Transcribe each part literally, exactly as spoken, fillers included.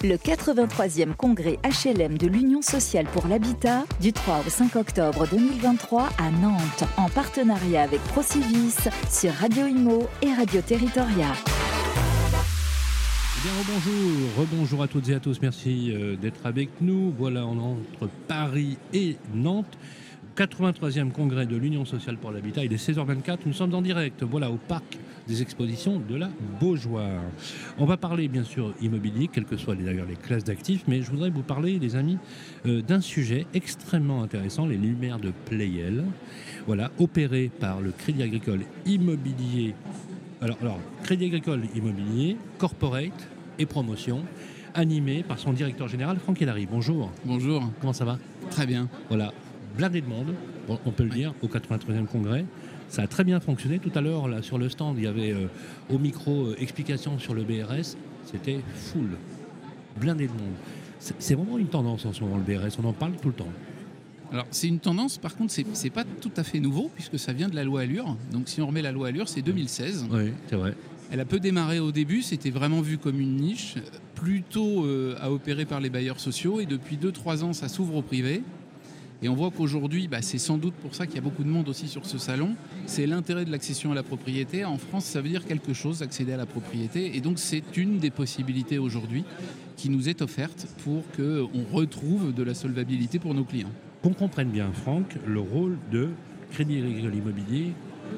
Le quatre-vingt-troisième congrès H L M de l'Union sociale pour l'habitat du trois au cinq octobre deux mille vingt-trois à Nantes, en partenariat avec Procivis sur Radio Imo et Radio Territoria. Bien, rebonjour, rebonjour à toutes et à tous, merci euh, d'être avec nous. Voilà, on est entre Paris et Nantes. quatre-vingt-troisième congrès de l'Union sociale pour l'habitat, il est seize heures vingt-quatre, nous sommes en direct, voilà, au parc des expositions de la Beaujoire. On va parler bien sûr immobilier, quelles que soient d'ailleurs les classes d'actifs, mais je voudrais vous parler, les amis, euh, d'un sujet extrêmement intéressant, les lumières de Pleyel, voilà, opérées par le Crédit Agricole Immobilier, alors, alors Crédit Agricole Immobilier, Corporate et Promotion, animé par son directeur général, Franck Hélary. Bonjour. Bonjour. Comment ça va ? Très bien. Voilà. Blindé de monde, bon, on peut le dire, au quatre-vingt-troisième congrès. Ça a très bien fonctionné. Tout à l'heure, là, sur le stand, il y avait euh, au micro euh, explication sur le B R S. C'était full, blindé de monde. C'est, c'est vraiment une tendance en ce moment, le B R S. On en parle tout le temps. Alors, c'est une tendance, par contre, c'est, c'est pas tout à fait nouveau, puisque ça vient de la loi Allure. Donc, si on remet la loi Allure, c'est deux mille seize. Oui, c'est vrai. Elle a peu démarré au début, c'était vraiment vu comme une niche, plutôt euh, à opérer par les bailleurs sociaux. Et depuis deux trois ans, ça s'ouvre au privé. Et on voit qu'aujourd'hui, bah, c'est sans doute pour ça qu'il y a beaucoup de monde aussi sur ce salon, c'est l'intérêt de l'accession à la propriété. En France, ça veut dire quelque chose, accéder à la propriété. Et donc, c'est une des possibilités aujourd'hui qui nous est offerte pour qu'on retrouve de la solvabilité pour nos clients. Qu'on comprenne bien, Franck, le rôle de Crédit Agricole Immobilier,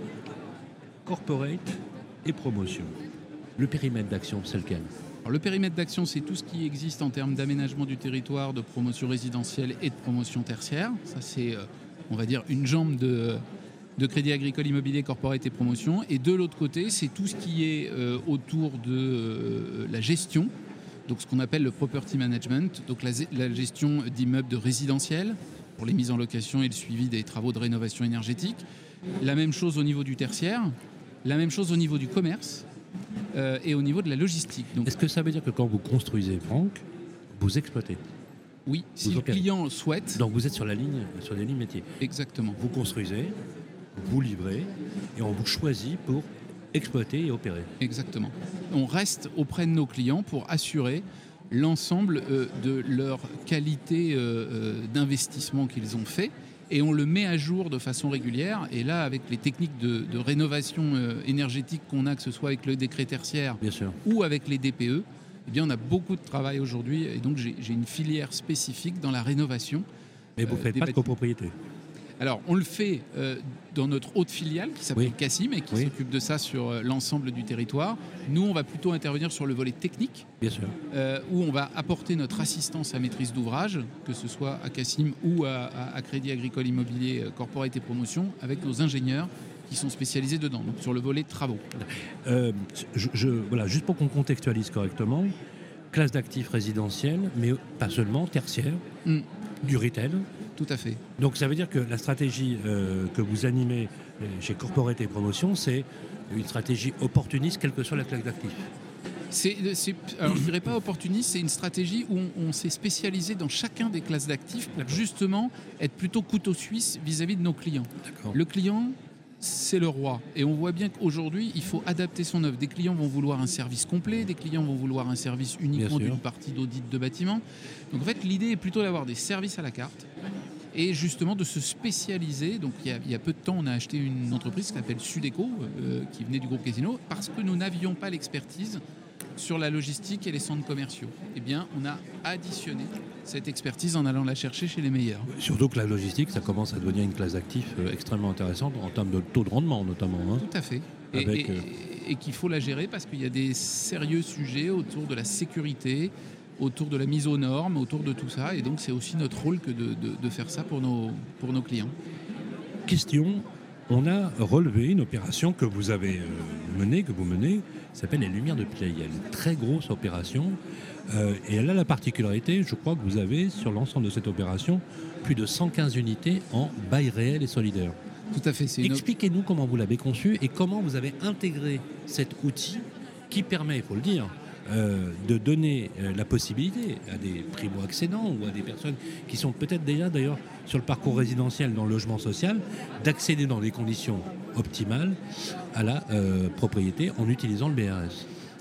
Corporate et Promotion. Le périmètre d'action, c'est lequel ? Alors, le périmètre d'action, c'est tout ce qui existe en termes d'aménagement du territoire, de promotion résidentielle et de promotion tertiaire. Ça, c'est, euh, on va dire, une jambe de, de Crédit Agricole Immobilier, Corporate et Promotion. Et de l'autre côté, c'est tout ce qui est euh, autour de euh, la gestion, donc ce qu'on appelle le property management, donc la, la gestion d'immeubles de résidentiels pour les mises en location et le suivi des travaux de rénovation énergétique. La même chose au niveau du tertiaire, la même chose au niveau du commerce. Euh, et au niveau de la logistique. Donc, est-ce que ça veut dire que quand vous construisez, Franck, vous exploitez ? Oui, si vous le opérez. client souhaite. Donc vous êtes sur la ligne, sur les lignes métiers. Exactement. Vous construisez, vous livrez, et on vous choisit pour exploiter et opérer. Exactement. On reste auprès de nos clients pour assurer l'ensemble euh, de leur qualité euh, euh, d'investissement qu'ils ont fait. Et on le met à jour de façon régulière. Et là, avec les techniques de, de rénovation euh, énergétique qu'on a, que ce soit avec le décret tertiaire Bien sûr. ou avec les D P E, eh bien, on a beaucoup de travail aujourd'hui. Et donc, j'ai, j'ai une filière spécifique dans la rénovation. Mais vous ne euh, faites des pas de bâtiments. copropriété. Alors, on le fait euh, dans notre haute filiale qui s'appelle Oui. Cassim et qui Oui. s'occupe de ça sur euh, l'ensemble du territoire. Nous, on va plutôt intervenir sur le volet technique, Bien sûr. euh, où on va apporter notre assistance à maîtrise d'ouvrage, que ce soit à Cassim ou à, à, à Crédit Agricole Immobilier, euh, Corporate et Promotion, avec nos ingénieurs qui sont spécialisés dedans, donc sur le volet travaux. Euh, je, je, voilà, juste pour qu'on contextualise correctement, classe d'actifs résidentiels, mais pas seulement, tertiaire, Mm. du retail. Tout à fait. Donc ça veut dire que la stratégie euh, que vous animez chez Corporate et Promotion, c'est une stratégie opportuniste, quelle que soit la classe d'actifs. C'est, c'est, alors je ne dirais pas opportuniste, c'est une stratégie où on, on s'est spécialisé dans chacun des classes d'actifs pour D'accord. justement être plutôt couteau suisse vis-à-vis de nos clients. D'accord. Le client, c'est le roi. Et on voit bien qu'aujourd'hui, il faut adapter son œuvre. Des clients vont vouloir un service complet, des clients vont vouloir un service uniquement Bien sûr. d'une partie d'audit de bâtiment. Donc en fait, l'idée est plutôt d'avoir des services à la carte et justement de se spécialiser. Donc il y a, il y a peu de temps, on a acheté une entreprise qui s'appelle Sudeco, euh, qui venait du groupe Casino, parce que nous n'avions pas l'expertise sur la logistique et les centres commerciaux. Eh bien, on a additionné cette expertise en allant la chercher chez les meilleurs. Surtout que la logistique, ça commence à devenir une classe d'actifs euh, extrêmement intéressante en termes de taux de rendement notamment. Hein. Tout à fait. Et, Avec, et- euh, et qu'il faut la gérer parce qu'il y a des sérieux sujets autour de la sécurité, autour de la mise aux normes, autour de tout ça. Et donc, c'est aussi notre rôle que de, de- de faire ça pour nos, pour nos clients. Question, on a relevé une opération que vous avez euh, menée, que vous menez, qui s'appelle les Lumières de Pleyel. Très grosse opération. Euh, et elle a la particularité, je crois que vous avez, sur l'ensemble de cette opération, plus de cent quinze unités en bail réel et solidaire. Tout à fait. C'est une... Expliquez-nous comment vous l'avez conçu et comment vous avez intégré cet outil qui permet, il faut le dire, euh, de donner euh, la possibilité à des primo-accédants ou à des personnes qui sont peut-être déjà d'ailleurs sur le parcours résidentiel dans le logement social, d'accéder dans des conditions optimales à la euh, propriété en utilisant le B R S.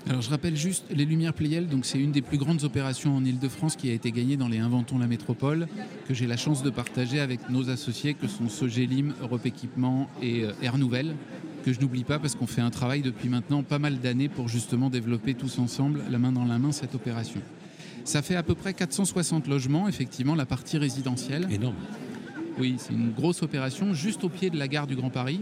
Alors je rappelle juste, les Lumières Pleyel, donc c'est une des plus grandes opérations en Ile-de-France qui a été gagnée dans les Inventons la Métropole, que j'ai la chance de partager avec nos associés que sont Sogelim, Europe Équipement et euh, Air Nouvelle, que je n'oublie pas parce qu'on fait un travail depuis maintenant pas mal d'années pour justement développer tous ensemble, la main dans la main, cette opération. Ça fait à peu près quatre cent soixante logements, effectivement, la partie résidentielle. Énorme. Oui, c'est une grosse opération, juste au pied de la gare du Grand Paris,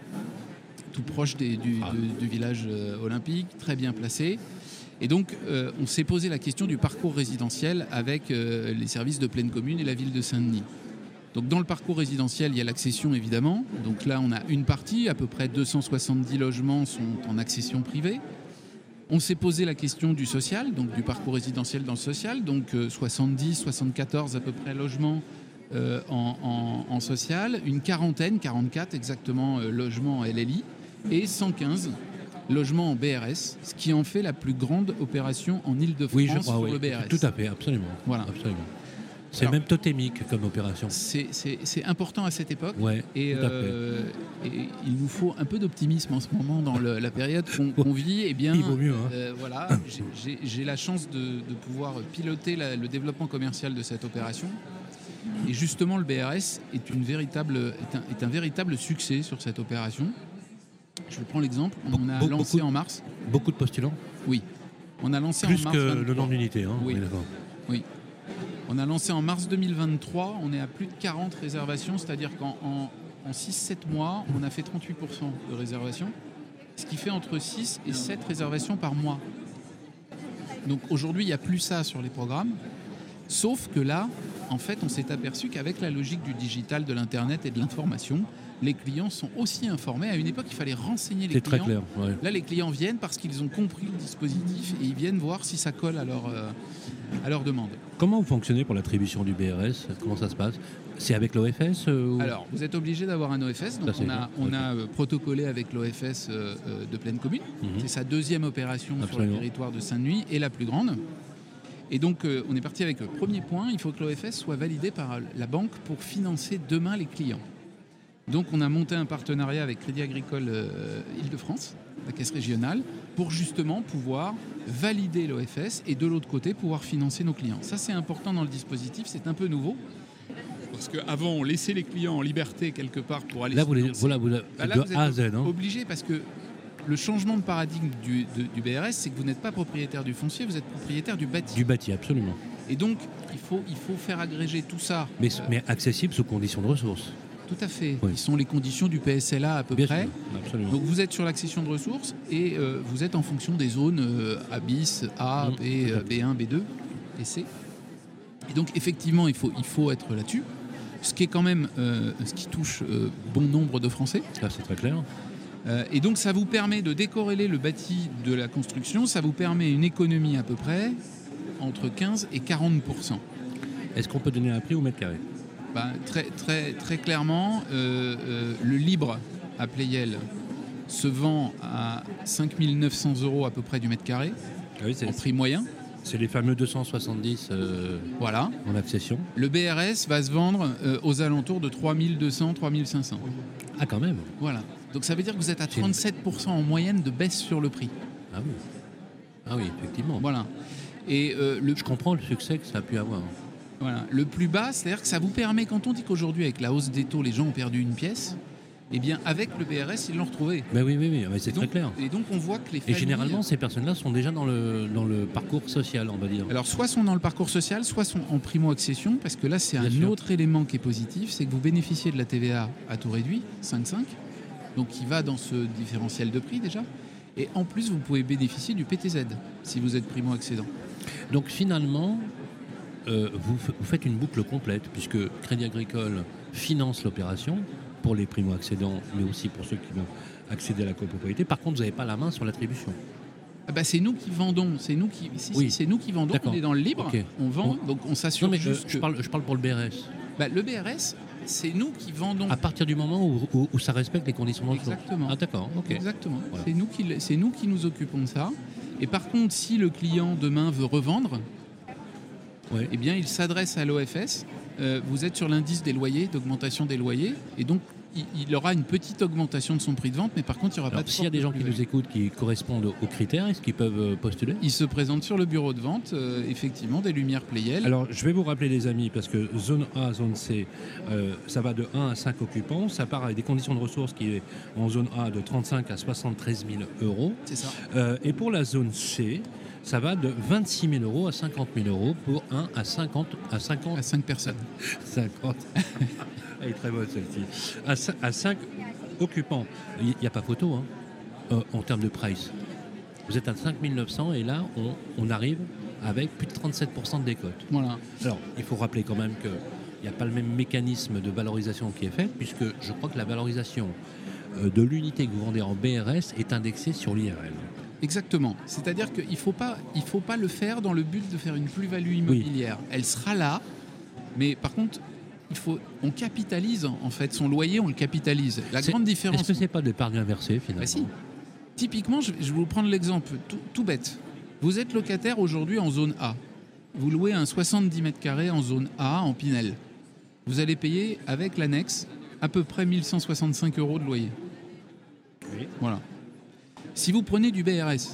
tout proche des, du, ah. de, du village euh, olympique, très bien placé. Et donc, euh, on s'est posé la question du parcours résidentiel avec euh, les services de pleine commune et la ville de Saint-Denis. Donc, dans le parcours résidentiel, il y a l'accession, évidemment. Donc là, on a une partie, à peu près deux cent soixante-dix logements sont en accession privée. On s'est posé la question du social, donc du parcours résidentiel dans le social. Donc, euh, soixante-dix, soixante-quatorze à peu près logements euh, en, en, en social. Une quarantaine, quarante-quatre exactement, euh, logements en L L I. Et cent quinze logements en B R S, ce qui en fait la plus grande opération en Ile-de-France oui, je crois, sur oui. le B R S. Tout à fait, absolument. Voilà. Absolument. C'est Alors, même totémique comme opération. C'est, c'est, c'est important à cette époque. Ouais, et, euh, et il nous faut un peu d'optimisme en ce moment dans le, la période qu'on, qu'on vit. Eh bien, il vaut mieux. Hein. Euh, voilà, j'ai, j'ai, j'ai la chance de, de pouvoir piloter la, le développement commercial de cette opération. Et justement, le B R S est, une véritable, est, un, est un véritable succès sur cette opération. Je prends l'exemple, on a beaucoup, lancé en mars. Beaucoup de postulants ? Oui. On a lancé Plus en mars. que vingt-trois. Le nombre d'unités, hein. Oui. Oui, d'accord. Oui. On a lancé en mars deux mille vingt-trois, on est à plus de quarante réservations, c'est-à-dire qu'en en, en six sept mois, on a fait trente-huit pour cent de réservations, ce qui fait entre six et sept réservations par mois. Donc aujourd'hui, il n'y a plus ça sur les programmes, sauf que là, en fait, on s'est aperçu qu'avec la logique du digital, de l'Internet et de l'information, les clients sont aussi informés. À une époque, il fallait renseigner les C'est clients. Très clair, ouais. Là, les clients viennent parce qu'ils ont compris le dispositif et ils viennent voir si ça colle à leur, euh, à leur demande. Comment vous fonctionnez pour l'attribution du B R S ? Comment ça se passe ? C'est avec l'O F S euh, ou... Alors, vous êtes obligé d'avoir un O F S. Donc, ça, on a, on okay. a euh, protocolé avec l'O F S euh, euh, de pleine commune. Mm-hmm. C'est sa deuxième opération Absolument. Sur le territoire de Saint-Denis et la plus grande. Et donc, euh, on est parti avec le premier point. Il faut que l'O F S soit validé par la banque pour financer demain les clients. Donc, on a monté un partenariat avec Crédit Agricole euh, Île-de-France, la caisse régionale, pour justement pouvoir valider l'O F S et de l'autre côté, pouvoir financer nos clients. Ça, c'est important dans le dispositif. C'est un peu nouveau. Parce qu'avant, on laissait les clients en liberté quelque part pour aller... Là, vous, les, voilà, vous, la, bah là, de vous A à Z. Hein. Obligé parce que le changement de paradigme du, de, du B R S, c'est que vous n'êtes pas propriétaire du foncier, vous êtes propriétaire du bâti. Du bâti, absolument. Et donc, il faut, il faut faire agréger tout ça. Mais, euh, mais accessible sous conditions de ressources. Tout à fait. Oui. Qui sont les conditions du P S L A à peu Bien près. Sûr, absolument. Donc vous êtes sur l'accession de ressources et euh, vous êtes en fonction des zones euh, A bis, A, mmh, B, euh, B un, B deux et C. Et donc effectivement, il faut, il faut être là-dessus. Ce qui est quand même euh, ce qui touche euh, bon nombre de Français. Là, c'est très clair. Euh, et donc ça vous permet de décorréler le bâti de la construction. Ça vous permet une économie à peu près entre quinze et quarante pour cent. Est-ce qu'on peut donner un prix au mètre carré ? Ben, très, très, très clairement, euh, euh, le libre à Pleyel se vend à cinq mille neuf cents euros à peu près du mètre carré, ah oui, c'est en prix moyen. C'est les fameux deux cent soixante-dix euh, voilà. En accession. Le B R S va se vendre euh, aux alentours de trois mille deux cents, trois mille cinq cents. Ah quand même. Voilà. Donc ça veut dire que vous êtes à trente-sept pour cent en moyenne de baisse sur le prix. Ah oui. Ah oui, effectivement. Voilà. Et euh, le... Je comprends le succès que ça a pu avoir. Voilà. Le plus bas, c'est-à-dire que ça vous permet, quand on dit qu'aujourd'hui, avec la hausse des taux, les gens ont perdu une pièce, eh bien, avec le B R S, ils l'ont retrouvé. Ben oui, oui, oui, mais c'est donc, très clair. Et donc, on voit que les familles... Et généralement, ces personnes-là sont déjà dans le, dans le parcours social, on va dire. Alors, soit sont dans le parcours social, soit sont en primo-accession, parce que là, c'est Bien un sûr. Autre élément qui est positif, c'est que vous bénéficiez de la T V A à taux réduit, cinq virgule cinq, donc qui va dans ce différentiel de prix déjà. Et en plus, vous pouvez bénéficier du P T Z, si vous êtes primo-accédant. Donc, finalement... Euh, vous, f- vous faites une boucle complète puisque Crédit Agricole finance l'opération pour les primo-accédants mais aussi pour ceux qui vont accéder à la copropriété. Par contre, vous n'avez pas la main sur l'attribution. Ah bah c'est nous qui vendons, c'est nous qui, si, oui. si, c'est nous qui vendons. D'accord. On est dans le libre, okay. on vend, bon. donc on s'assure non, mais juste euh, que... je parle, je parle pour le B R S. Bah, le B R S, c'est nous qui vendons. À partir du moment où, où, où ça respecte les conditions de ressources. Exactement. Ah d'accord. Okay. Exactement. Voilà. C'est nous qui, c'est nous qui nous occupons de ça. Et par contre, si le client demain veut revendre. Ouais. Eh bien, il s'adresse à l'O F S. Euh, vous êtes sur l'indice des loyers, d'augmentation des loyers. Et donc, il, il aura une petite augmentation de son prix de vente, mais par contre, il n'y aura Alors, pas de s'il y a forte des gens qui plus-value. nous écoutent qui correspondent aux critères, est-ce qu'ils peuvent euh, postuler? Il se présente sur le bureau de vente, euh, effectivement, des Lumières Playel. Alors, je vais vous rappeler, les amis, parce que zone A, zone C, euh, ça va de un à cinq occupants. Ça part avec des conditions de ressources qui est en zone A de trente-cinq à soixante-treize mille euros. C'est ça. Euh, et pour la zone C, ça va de vingt-six mille euros à cinquante mille euros pour un à cinquante. À cinquante. À cinq personnes. cinquante. Elle est très bonne, celle-ci. À, cin- à cinq occupants. Il n'y a pas photo, hein, euh, en termes de price. Vous êtes à cinq mille neuf cents et là, on, on arrive avec plus de trente-sept pour cent de décote. Voilà. Alors, il faut rappeler quand même qu'il n'y a pas le même mécanisme de valorisation qui est fait, puisque je crois que la valorisation euh, de l'unité que vous vendez en B R S est indexée sur l'I R L. Exactement. C'est-à-dire qu'il ne faut pas, il faut pas le faire dans le but de faire une plus-value immobilière. Elle sera là, mais par contre, il faut, on capitalise en fait son loyer, on le capitalise. La C'est- grande différence. Est-ce que c'est pas de l'épargne inversée, finalement? Bah si. Typiquement, je, je vais vous prendre l'exemple tout, tout bête. Vous êtes locataire aujourd'hui en zone A. Vous louez un soixante-dix mètres carrés en zone A, en Pinel. Vous allez payer avec l'annexe à peu près mille cent soixante-cinq euros de loyer. Oui. Voilà. Si vous prenez du B R S,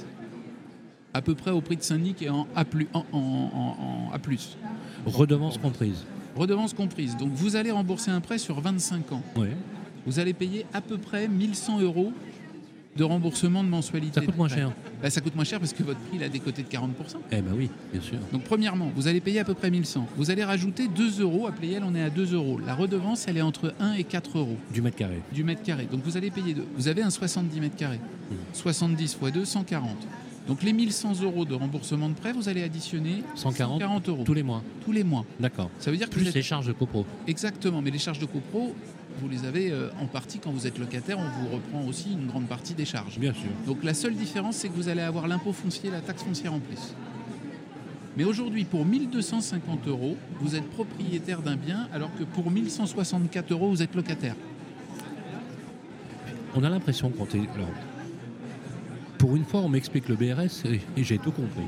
à peu près au prix de syndic et en A plus, en, en- en- en A plus, Redevance comprise. redevance comprise. Donc vous allez rembourser un prêt sur vingt-cinq ans. Oui. Vous allez payer à peu près mille cent euros de remboursement de mensualité. Ça coûte moins de prêt. cher. Bah, ça coûte moins cher parce que votre prix il a décoté de quarante pour cent. Eh ben oui, bien sûr. Donc premièrement, vous allez payer à peu près mille cent. Vous allez rajouter deux euros. À Playel, on est à deux euros. La redevance, elle est entre un et quatre euros Du mètre carré. du mètre carré. Donc vous allez payer deux. Vous avez un soixante-dix mètres carrés. soixante-dix fois deux, cent quarante. Donc les mille cent euros de remboursement de prêt, vous allez additionner cent quarante euros tous les mois. tous les mois. D'accord. Ça veut dire que Plus vous êtes- les charges de copro. Exactement, mais les charges de copro, vous les avez euh, en partie quand vous êtes locataire, on vous reprend aussi une grande partie des charges. Bien sûr. Donc la seule différence, c'est que vous allez avoir l'impôt foncier et la taxe foncière en plus. Mais aujourd'hui, pour mille deux cent cinquante euros, vous êtes propriétaire d'un bien, alors que pour mille cent soixante-quatre euros, vous êtes locataire. On a l'impression qu'on est... Alors, pour une fois, on m'explique le B R S et, et j'ai tout compris.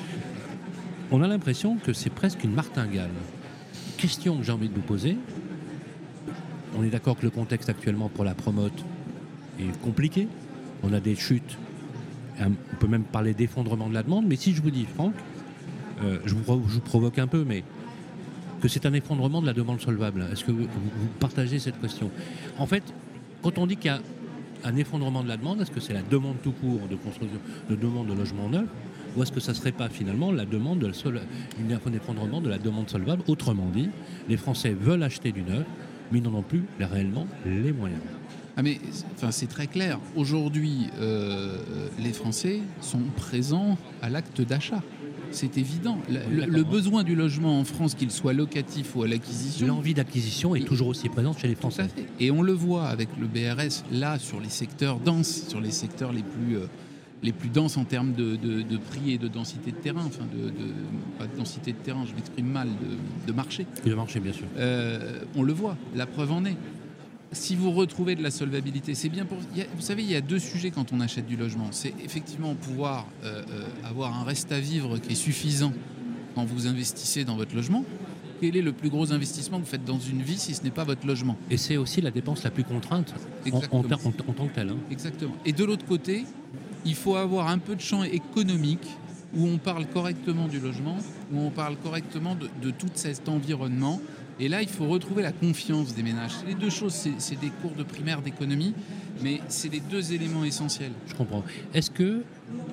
On a l'impression que c'est presque une martingale. Question que j'ai envie de vous poser. On est d'accord que le contexte actuellement pour la promote est compliqué. On a des chutes. On peut même parler d'effondrement de la demande. Mais si je vous dis, Franck, euh, je, vous, je vous provoque un peu, mais que c'est un effondrement de la demande solvable. Est-ce que vous, vous partagez cette question? En fait, quand on dit qu'il y a un effondrement de la demande, est-ce que c'est la demande tout court de construction, de demande de logement neuf, ou est-ce que ça ne serait pas finalement la demande de sol, une, un effondrement de la demande solvable? Autrement dit, les Français veulent acheter du neuf, mais ils n'en ont plus réellement les moyens. Ah mais enfin, c'est très clair. Aujourd'hui, euh, les Français sont présents à l'acte d'achat. C'est évident. La- Oui, le, d'accord. le besoin du logement en France, qu'il soit locatif ou à l'acquisition, L'envie d'acquisition est Et- toujours aussi présente chez les tout à Français. fait. Et on le voit avec le B R S, là, sur les secteurs denses, sur les secteurs les plus, euh, les plus denses en termes de, de- de prix et de densité de terrain, enfin, de, de- pas de densité de terrain, je m'exprime mal, de, de marché. Et le marché, bien sûr. Euh, on le voit, la preuve en est. Si vous retrouvez de la solvabilité, c'est bien pour... il y a- vous savez, il y a deux sujets quand on achète du logement. C'est effectivement pouvoir euh, euh, avoir un reste à vivre qui est suffisant quand vous investissez dans votre logement. Quel est le plus gros investissement que vous faites dans une vie si ce n'est pas votre logement? Et c'est aussi la dépense la plus contrainte en, en, Exactement. ter- en- en tant que telle. hein. Exactement. Et de l'autre côté, il faut avoir un peu de champ économique où on parle correctement du logement, où on parle correctement de, de tout cet environnement. Et là, il faut retrouver la confiance des ménages. C'est les deux choses, c'est, c'est des cours de primaire d'économie, mais c'est les deux éléments essentiels. Je comprends. Est-ce que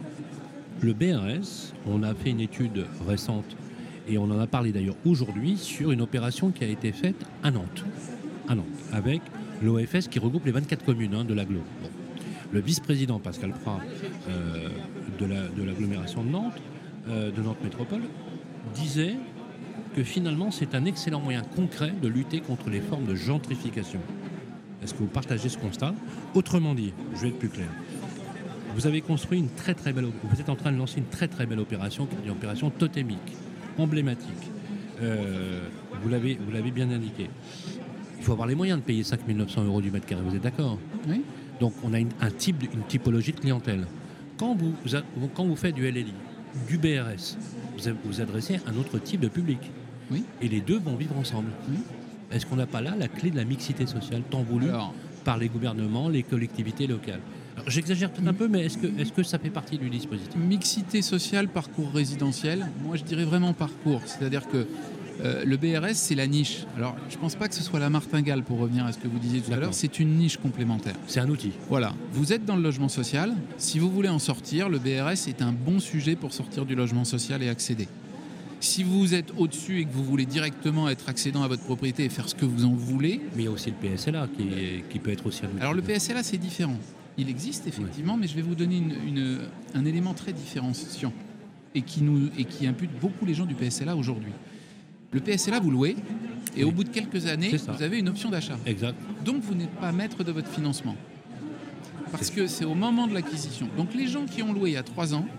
le B R S, on a fait une étude récente, et on en a parlé d'ailleurs aujourd'hui, sur une opération qui a été faite à Nantes, à Nantes avec l'O F S qui regroupe les vingt-quatre communes hein, de l'agglo. Bon. Le vice-président Pascal Prat euh, de, la, de l'agglomération de Nantes, euh, de Nantes Métropole, disait que finalement c'est un excellent moyen concret de lutter contre les formes de gentrification. Est-ce que vous partagez ce constat? Autrement dit, je vais être plus clair. Vous avez construit une très très belle, vous êtes en train de lancer une très très belle opération, qui est une opération totémique, emblématique. Euh, vous l'avez, vous l'avez bien indiqué. Il faut avoir les moyens de payer cinq mille neuf cents euros du mètre carré. Vous êtes d'accord? Oui. Donc on a une, un type, une typologie de clientèle. Quand vous, quand vous faites du L L I, du B R S, vous vous adressez à un autre type de public. Oui. Et les deux vont vivre ensemble. Oui. Est-ce qu'on n'a pas là la clé de la mixité sociale tant voulue Alors, par les gouvernements, les collectivités locales. Alors, j'exagère peut-être un peu, mais est-ce que, est-ce que ça fait partie du dispositif ? Mixité sociale, parcours résidentiel, moi je dirais vraiment parcours. C'est-à-dire que euh, le B R S, c'est la niche. Alors, je ne pense pas que ce soit la martingale, pour revenir à ce que vous disiez tout D'accord. à l'heure, c'est une niche complémentaire. C'est un outil. Voilà, vous êtes dans le logement social, si vous voulez en sortir, le B R S est un bon sujet pour sortir du logement social et accéder. Si vous êtes au-dessus et que vous voulez directement être accédant à votre propriété et faire ce que vous en voulez... Mais il y a aussi le P S L A qui, est- qui peut être aussi un outil. Alors le P S L A, c'est différent. Il existe effectivement, mais je vais vous donner une- une- un élément très différenciant et qui, nous, et qui impute beaucoup les gens du P S L A aujourd'hui. Le P S L A, vous louez et Oui. au bout de quelques années, C'est ça. vous avez une option d'achat. Exact. Donc vous n'êtes pas maître de votre financement. Parce que c'est au moment de l'acquisition. Donc les gens qui ont loué il y a trois ans,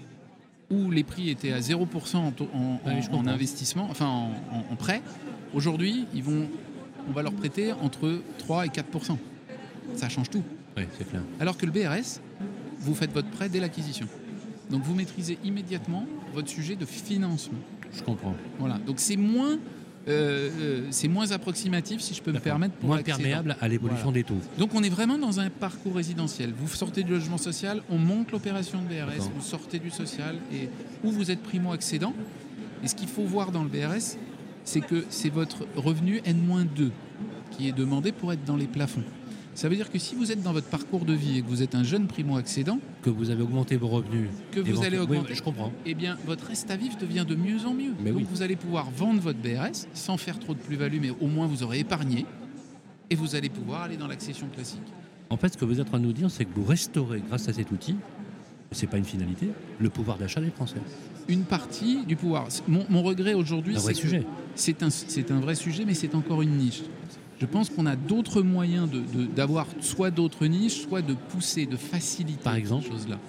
où les prix étaient à zéro pour cent en, taux- en- Ouais, je en- en comprends. investissement, enfin en, en- en prêt, aujourd'hui, ils vont, on va leur prêter entre trois et quatre pour cent. Ça change tout. Oui, c'est clair. Alors que le B R S, vous faites votre prêt dès l'acquisition. Donc vous maîtrisez immédiatement votre sujet de financement. Je comprends. Voilà. Donc c'est moins, euh, euh, c'est moins approximatif, si je peux me D'accord. permettre, pour Moins l'accédant. perméable à l'évolution Voilà. des taux. Donc on est vraiment dans un parcours résidentiel. Vous sortez du logement social, on monte l'opération de B R S, D'accord. vous sortez du social, et où vous êtes primo-accédant. Et ce qu'il faut voir dans le B R S, c'est que c'est votre revenu N moins deux qui est demandé pour être dans les plafonds. Ça veut dire que si vous êtes dans votre parcours de vie et que vous êtes un jeune primo-accédant, Que vous avez augmenté vos revenus. que vous allez éventuellement- Oui, augmenter, oui, je comprends. eh bien, votre reste à vivre devient de mieux en mieux. Mais Donc oui. vous allez pouvoir vendre votre B R S sans faire trop de plus-value, mais au moins vous aurez épargné et vous allez pouvoir aller dans l'accession classique. En fait, ce que vous êtes en train de nous dire, c'est que vous restaurez, grâce à cet outil, c'est pas une finalité, le pouvoir d'achat des Français. Une partie du pouvoir. Mon, mon regret aujourd'hui, Un vrai c'est que sujet. c'est un, c'est un vrai sujet, mais c'est encore une niche. Je pense qu'on a d'autres moyens de, de- d'avoir soit d'autres niches, soit de pousser, de faciliter Par exemple ces choses-là.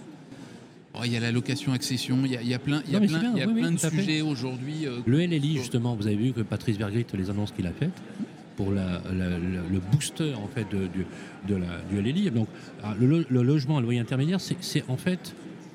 Oh, il y a la location-accession, il y a, il y a plein, il y a Non, mais c'est plein, bien, il y a oui, oui, plein de tout à fait. sujets aujourd'hui. euh, Le L L I, justement, vous avez vu que Patrice Vergrit, les annonces qu'il a faites pour la- la- la- le booster en fait, de, du- de la, du L L I. Donc, alors, le, lo- le logement à loyer intermédiaire, c'est, c'est en fait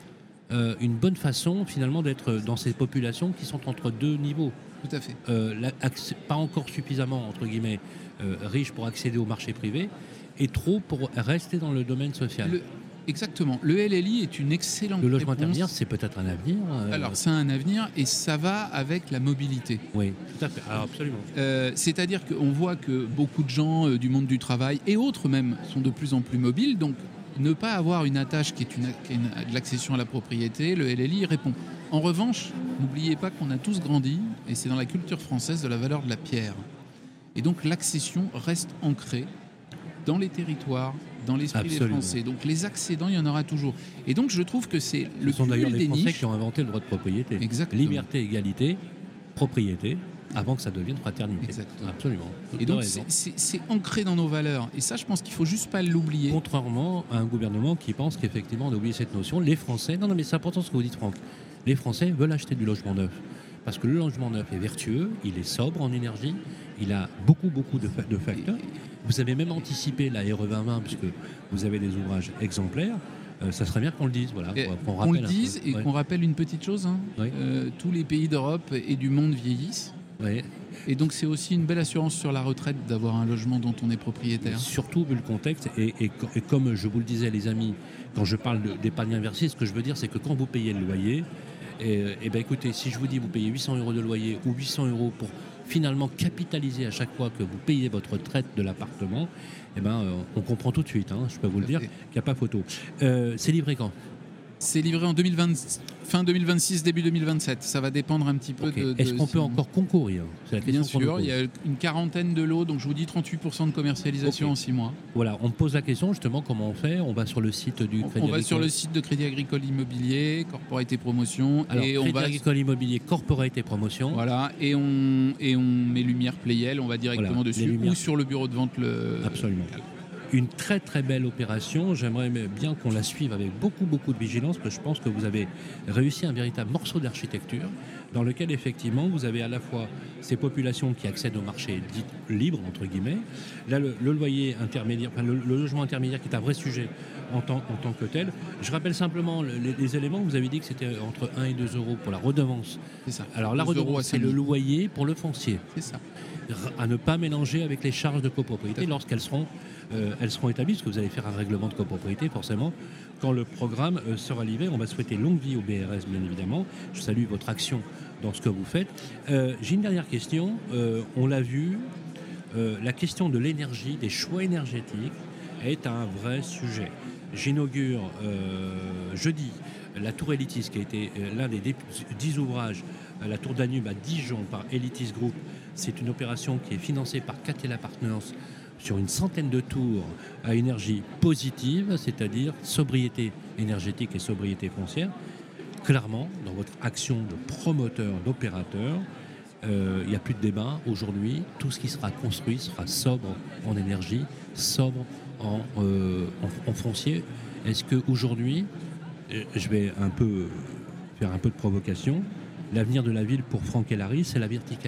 euh, une bonne façon finalement d'être dans ces populations qui sont entre deux niveaux. Tout à fait. Euh, la- accès- pas encore suffisamment, entre guillemets, euh, riches pour accéder au marché privé et trop pour rester dans le domaine social. Le- exactement. Le L L I est une excellente Le logement réponse. intermédiaire, c'est peut-être un avenir. euh, Alors, c'est un avenir et ça va avec la mobilité. oui, tout à fait. Alors, absolument. Euh, c'est-à-dire qu'on voit que beaucoup de gens euh, du monde du travail et autres même sont de plus en plus mobiles. Donc, ne pas avoir une attache qui est, une, qui est une- de l'accession à la propriété, le L L I y répond. En revanche, n'oubliez pas qu'on a tous grandi, et c'est dans la culture française, de la valeur de la pierre. Et donc, l'accession reste ancrée dans les territoires, dans l'esprit des Absolument. Français. Donc, les accédants, il y en aura toujours. Et donc, je trouve que c'est Ce le sont d'ailleurs cumul les des Français niches. qui ont inventé le droit de propriété. Exactement. Liberté, égalité, propriété, avant que ça devienne fraternité. Exactement. Absolument. Vous Et avez donc, raison. c'est- c'est c'est ancré dans nos valeurs. Et ça, je pense qu'il faut juste pas l'oublier. Contrairement à un gouvernement qui pense qu'effectivement on a oublié cette notion, les Français, non, non mais c'est important ce que vous dites Franck, les Français veulent acheter du logement neuf. Parce que le logement neuf est vertueux, il est sobre en énergie, il a beaucoup beaucoup de, fa- de facteurs. Vous avez même anticipé la R E vingt vingt puisque vous avez des ouvrages exemplaires. Euh, ça serait bien qu'on le dise, voilà. Et qu'on- qu'on qu'on rappelle le un dise peu. et Ouais. qu'on rappelle une petite chose. hein. Oui. Euh, tous les pays d'Europe et du monde vieillissent. Ouais. Et donc, c'est aussi une belle assurance sur la retraite d'avoir un logement dont on est propriétaire. Surtout vu le contexte, et, et co- et comme je vous le disais les amis, quand je parle de- d'épargne inversée, ce que je veux dire c'est que quand vous payez le loyer, et, et ben écoutez, si je vous dis vous payez huit cents euros de loyer ou huit cents euros pour finalement capitaliser à chaque fois que vous payez votre retraite de l'appartement, eh ben, euh, on comprend tout de suite, hein, je peux vous le Tout à dire, fait. qu'il n'y a pas photo. Euh, c'est livré quand? C'est livré en deux mille vingt, fin deux mille vingt-six, début deux mille vingt-sept. Ça va dépendre un petit peu Ok. de. de- Est-ce qu'on si peut on- encore concourir? C'est la Bien question qu'on nous sûr, il y pose. a une quarantaine de lots, donc je vous dis trente-huit pour cent de commercialisation Ok. en six mois. Voilà, on me pose la question justement comment on fait. On va sur le site du On, Crédit on va sur Agricole. le site de Crédit Agricole Immobilier, Corporate et Promotion, Alors, et on Crédit va Agricole Immobilier Corporate et Promotion. voilà, et on et on met Lumière Playel, on va directement Voilà, les dessus lumières. ou sur le bureau de vente le. Absolument. Une très très belle opération. J'aimerais bien qu'on la suive avec beaucoup beaucoup de vigilance parce que je pense que vous avez réussi un véritable morceau d'architecture. dans lequel effectivement vous avez à la fois ces populations qui accèdent au marché dit libre, entre guillemets, là le, le loyer intermédiaire, enfin, le, le logement intermédiaire qui est un vrai sujet en tant, en tant que tel. Je rappelle simplement les, les éléments, vous avez dit que c'était entre un et deux euros pour la redevance. C'est ça. Alors la redevance, c'est le loyer pour le foncier. C'est ça. À ne pas mélanger avec les charges de copropriété lorsqu'elles seront, euh, elles seront établies, parce que vous allez faire un règlement de copropriété, forcément. Quand le programme euh, sera livré, on va souhaiter longue vie au B R S, bien évidemment. Je salue votre action dans ce que vous faites. Euh, j'ai une dernière question. Euh, on l'a vu, euh, la question de l'énergie, des choix énergétiques, est un vrai sujet. J'inaugure euh, jeudi la Tour Elitis, qui a été euh, l'un des dix ouvrages, euh, la Tour Danube à Dijon par Elitis Group. C'est une opération qui est financée par Catella Partners sur une centaine de tours à énergie positive, c'est-à-dire sobriété énergétique et sobriété foncière. Clairement, dans votre action de promoteur, d'opérateur, euh, il n'y a plus de débat. Aujourd'hui, tout ce qui sera construit sera sobre en énergie, sobre en, euh, en, en foncier. Est-ce qu'aujourd'hui, je vais un peu faire un peu de provocation, l'avenir de la ville pour Franck Hellary, c'est la verticalité ?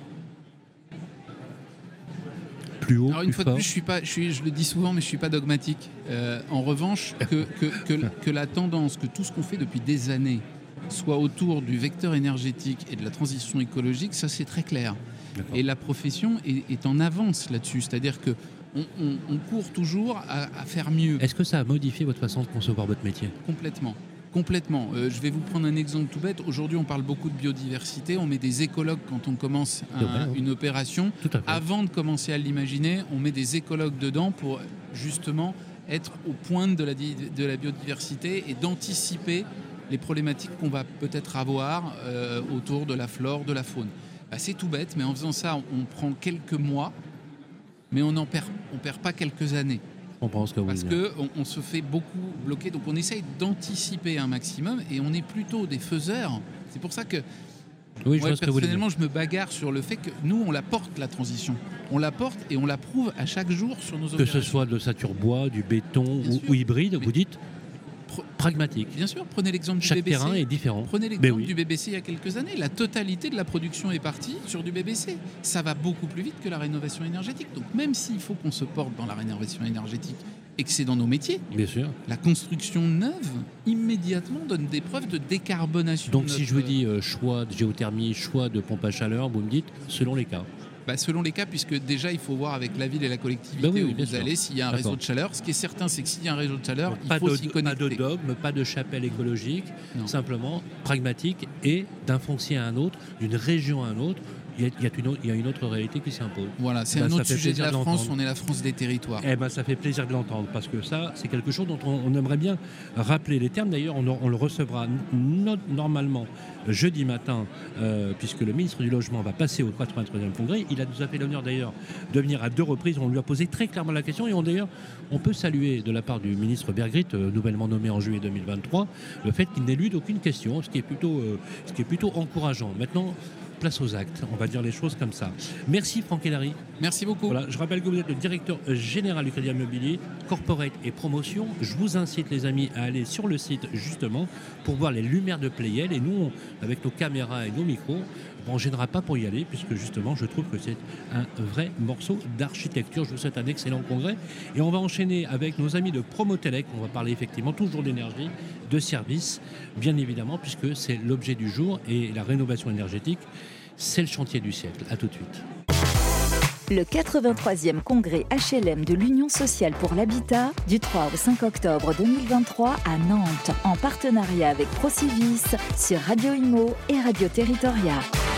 Plus haut, Alors une plus fois fort. de plus, je suis pas, je, suis, je le dis souvent, mais je suis pas dogmatique. Euh, en revanche, que, que, que, que la tendance, que tout ce qu'on fait depuis des années soit autour du vecteur énergétique et de la transition écologique, ça c'est très clair. D'accord. Et la profession est, est en avance là-dessus, c'est-à-dire que on, on, on court toujours à, à faire mieux. Est-ce que ça a modifié votre façon de concevoir votre métier ? Complètement. Complètement. Euh, je vais vous prendre un exemple tout bête. Aujourd'hui, on parle beaucoup de biodiversité. On met des écologues quand on commence un, vrai, oui. une opération. Tout à fait. Avant de commencer à l'imaginer, on met des écologues dedans pour justement être au point de la, de la biodiversité et d'anticiper les problématiques qu'on va peut-être avoir euh, autour de la flore, de la faune. Bah, c'est tout bête, mais en faisant ça, on, on prend quelques mois, mais on n'en perd, on perd pas quelques années. On pense que vous Parce voulez dire. qu'on on se fait beaucoup bloquer. Donc on essaye d'anticiper un maximum et on est plutôt des faiseurs. C'est pour ça que Oui, je moi, vois ce que vous voulez dire. personnellement, je me bagarre sur le fait que nous, on la porte, la transition. On la porte et on la prouve à chaque jour sur nos Que opérations. ce soit de l'ossature bois, du béton Bien ou, sûr. ou hybride, Mais- vous dites Pr- pragmatique. Bien sûr, prenez l'exemple du Chaque B B C. terrain est différent. Prenez Ben l'exemple oui. du B B C il y a quelques années. La totalité de la production est partie sur du B B C. Ça va beaucoup plus vite que la rénovation énergétique. Donc même s'il faut qu'on se porte dans la rénovation énergétique et que c'est dans nos métiers, Bien sûr. la construction neuve, immédiatement, donne des preuves de décarbonation. Donc de si notre- je vous dis euh, choix de géothermie, choix de pompe à chaleur, vous me dites selon les cas. Bah, selon les cas, puisque déjà, il faut voir avec la ville et la collectivité Bah oui, oui, où bien vous sûr. allez s'il y a un D'accord. réseau de chaleur. Ce qui est certain, c'est que s'il y a un réseau de chaleur, Donc, il pas, faut de, s'y pas connecter. de dogme, pas de chapelle écologique, Non. simplement pragmatique et d'un foncier à un autre, d'une région à un autre, il y a, il y a une, autre, il y a une autre réalité qui s'impose. Voilà, c'est Bah, un ça autre fait sujet de plaisir la de France. l'entendre. On est la France des territoires. Eh ben, ça fait plaisir de l'entendre parce que ça, c'est quelque chose dont on, on aimerait bien rappeler les termes. D'ailleurs, on, on le recevra no- normalement jeudi matin, euh, puisque le ministre du Logement va passer au quatre-vingt-troisième congrès. Il a nous a fait l'honneur d'ailleurs de venir à deux reprises. On lui a posé très clairement la question et on, d'ailleurs, on peut saluer de la part du ministre Bergrit, euh, nouvellement nommé en juillet deux mille vingt-trois, le fait qu'il n'élude aucune question, ce qui est plutôt, euh, ce qui est plutôt encourageant. Maintenant, place aux actes, on va dire les choses comme ça. Merci Franck Hellary. Merci beaucoup. Voilà, je rappelle que vous êtes le directeur général du Crédit Immobilier, Corporate et Promotion. Je vous incite, les amis, à aller sur le site justement pour voir les lumières de Playel. Et nous, on- avec nos caméras et nos micros, on ne gênera pas pour y aller, puisque justement, je trouve que c'est un vrai morceau d'architecture. Je vous souhaite un excellent congrès. Et on va enchaîner avec nos amis de Promotelec. On va parler effectivement toujours d'énergie, de services, bien évidemment, puisque c'est l'objet du jour. Et la rénovation énergétique, c'est le chantier du siècle. À tout de suite. Le quatre-vingt-troisième congrès H L M de l'Union sociale pour l'habitat du trois au cinq octobre deux mille vingt-trois à Nantes, en partenariat avec Procivis sur Radio Imo et Radio Territoria.